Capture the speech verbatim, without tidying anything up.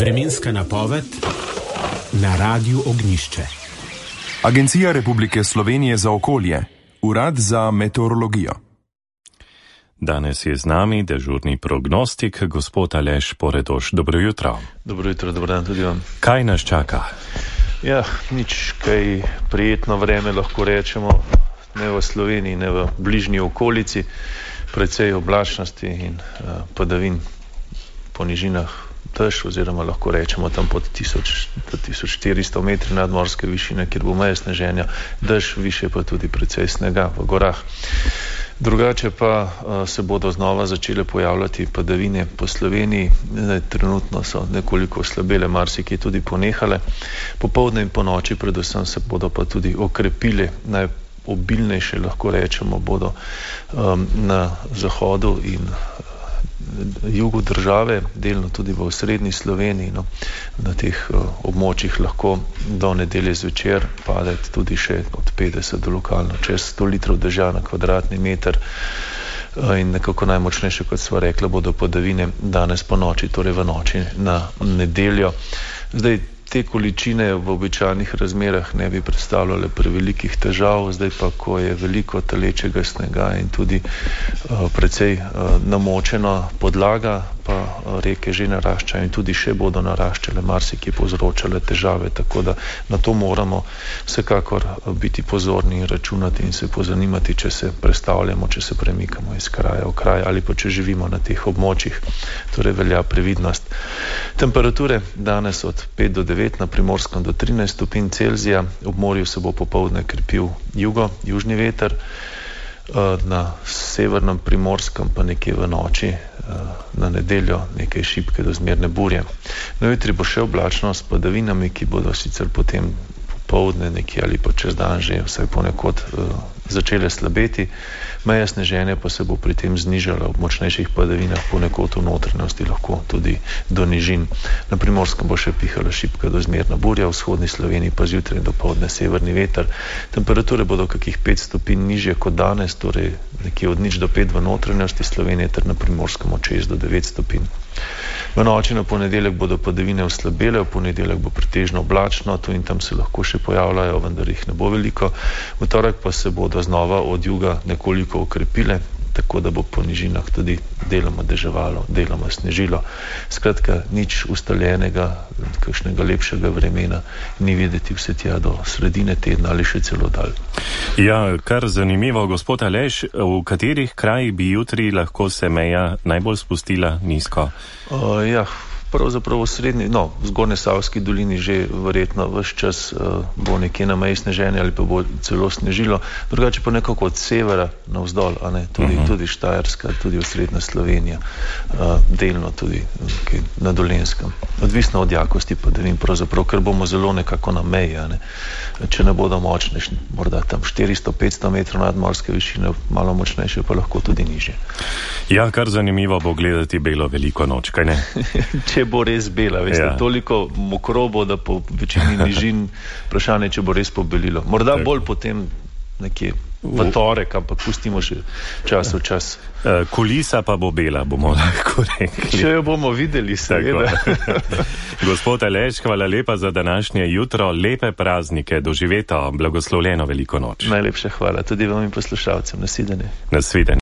Vremenska napoved na Radiu Ognjišče. Agencija Republike Slovenije za okolje, Urad za meteorologijo. Danes je z nami dežurni prognostik, gospod Aleš Poredoš. Dobro jutro. Dobro jutro, dober dan tudi vam. Kaj nas čaka? Ja, nič kaj prijetno vreme lahko rečemo, ne v Sloveniji, ne v bližnji okolici, precej oblačnosti in uh, padavin po nižinah, dež, oziroma lahko rečemo tam pod tisoč štiristo metri nadmorske višine, kjer bo meja sneženja, dež, više pa tudi precej snega v gorah. Drugače pa uh, se bodo znova začele pojavljati padavine po Sloveniji. Ne, trenutno so nekoliko oslabele, marsikje tudi ponehale. Popoldne in po noči predvsem se bodo pa tudi okrepile. Najobilnejše lahko rečemo bodo um, na zahodu in jugu države, delno tudi v osrednji Sloveniji. No, na teh uh, območjih lahko do nedelje zvečer pade tudi še od petdeset do lokalno čez sto litrov dežja na kvadratni meter. Uh, in nekako najmočnejše, kot sva rekla, bodo padavine danes po noči, torej v noči na nedeljo. Zdaj, te količine v običajnih razmerah ne bi predstavljale prevelikih težav, zdaj pa, ko je veliko talečega snega in tudi uh, precej uh, namočena podlaga, pa uh, reke že naraščajo in tudi še bodo naraščale, marsikje povzročale težave, tako da na to moramo vsekakor biti pozorni in računati in se pozanimati, če se prestavljamo, če se premikamo iz kraja v kraj ali pa če živimo na teh območjih, torej velja previdnost. Temperature danes od pet do devet, na Primorskem do trinajst stopinj Celzija, ob morju se bo popoldne krepil jugo, južni veter, na severnem Primorskem pa nekje v noči, na nedeljo nekaj šibke do zmerne burje. Na jutri bo še oblačno s padavinami, ki bodo sicer potem popoldne nekje ali pa čez dan že vsaj ponekod začele slabeti. Meja sneženja pa se bo pri tem znižala, ob močnejših padavinah ponekod v notranjosti lahko tudi do nižin. Na Primorskem bo še pihala šibka do zmerna burja, v vzhodni Sloveniji pa zjutraj do poldne severni veter. Temperature bodo kakih pet stopinj nižje kot danes, torej nekje od nič do pet v notranjosti Slovenije ter na Primorskem od šest do devet stopinj. V noči na ponedeljek bodo padavine oslabele, v ponedeljek bo pretežno oblačno, tu in tam se lahko še pojavljajo, vendar jih ne bo veliko. V torek pa se bodo znova od juga nekoliko okrepile, tako da bo po nižinah tudi deloma deževalo, deloma snežilo. Skratka, nič ustaljenega, kakšnega lepšega vremena ni videti vse tja do sredine tedna ali še celo dalj. Ja, kar zanimivo, gospod Aleš, v katerih krajih bi jutri lahko se meja najbolj spustila nizko? Uh, ja, pravzaprav v srednji, no, v Zgornjesavski dolini že verjetno ves čas uh, bo nekje na meji sneženja ali pa bo celo snežilo, drugače pa nekako od severa navzdol, a ne, tudi, uh-huh. tudi Štajerska, tudi osrednja Slovenija, uh, delno tudi okay, na Dolenjskem. Odvisno od jakosti padavin, pravzaprav, ker bomo zelo nekako na meji, a ne. Če ne bodo močne, morda tam štiristo do petsto metrov nadmorske višine, malo močnejše pa lahko tudi nižje. Ja, kar zanimivo bo gledati belo veliko noč, kaj ne? Če bo res bela, veste, ja. Toliko mokro bo, da po večini nižin vprašanje, če bo res pobelilo. Morda tak. Bolj potem nekje v torek, ampak pustimo še čas v čas. Uh, kulisa pa bo bela, bomo lahko rekli. Če jo bomo videli, seveda. Gospod Aleš, hvala lepa za današnje jutro, lepe praznike, doživeto, blagoslovljeno veliko noč. Najlepša hvala, tudi vam in poslušalcem. Nasvidenje. Nasvidenje.